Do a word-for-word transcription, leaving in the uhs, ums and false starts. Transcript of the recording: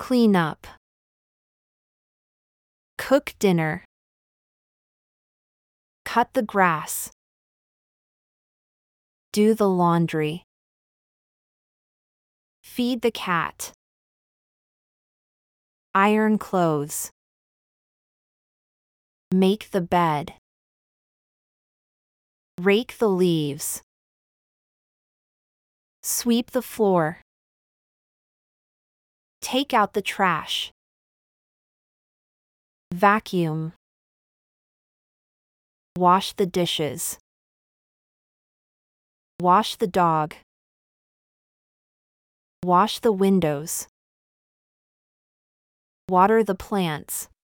Clean up. Cook dinner. Cut the grass. Do the laundry. Feed the cat. Iron clothes. Make the bed. Rake the leaves. Sweep the floor. Take out the trash. Vacuum. Wash the dishes. Wash the dog. Wash the windows. Water the plants.